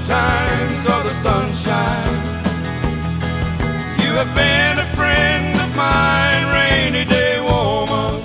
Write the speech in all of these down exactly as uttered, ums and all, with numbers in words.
times or the sunshine. You have been a friend of mine, rainy day woman.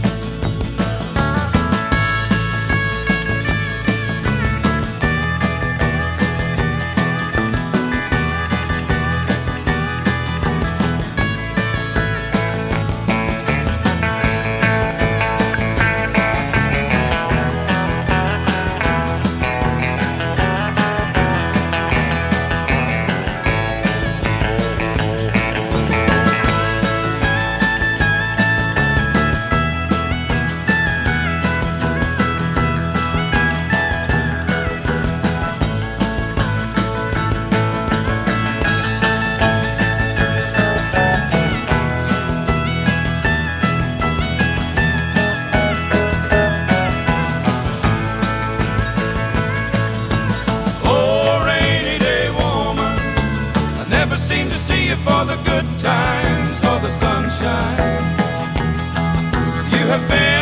Seem to see you for the good times or the sunshine. You have been